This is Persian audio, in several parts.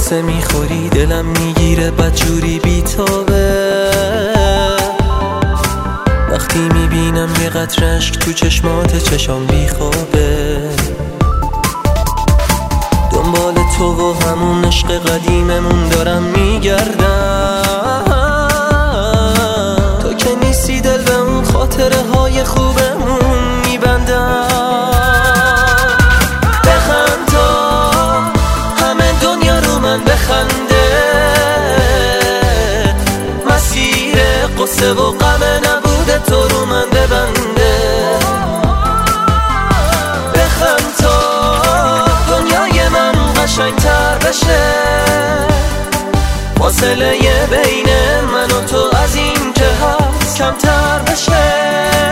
قصه میخوری دلم میگیره بدجوری بیتابه. وقتی میبینم یه قطره اشک تو چشمات چشام بیخوابه. دنبال تو و همون عشق قدیممون دارم میگردم. تو که نیستی دل به اون خاطره های خوبمون میبندم. بخند تا همه دنیا رو من بخنده. مسیر قصه و غم نبوده تو رو من ببنده. بخند تا دنیای من قشنگتر بشه. فاصله بین من و تو از این که هست کمتر بشه.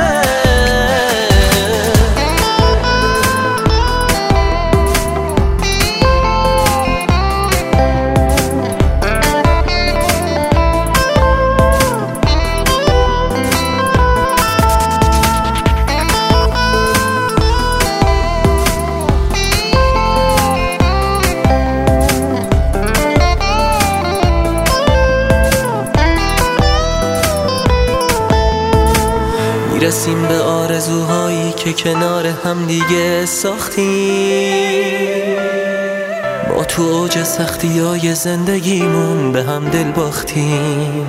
میرسیم به آرزوهایی که کنار هم دیگه ساختیم. با تو اوج سختیای زندگیمون به هم دل باختیم.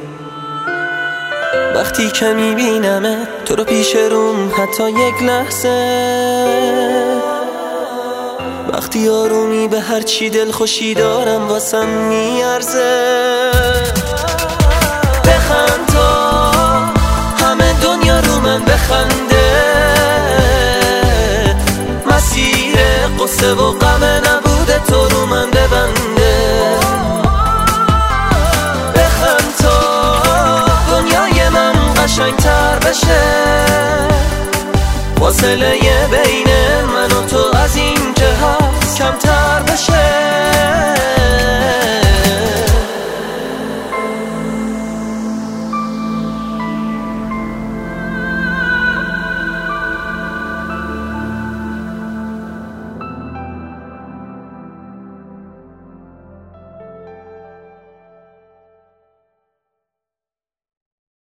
وقتی که میبینمت تو رو پیش روم حتی یک لحظه. وقتی آرومی به هر چی دل خوشی دارم واسم میارزه. بخند تا همه دنیا رو من بخنده. مسیر قصه و غم نبوده تو رو من ببنده. بخند تا دنیای من قشنگتر بشه. فاصله بین من و تو از این که هست کمتر بشه.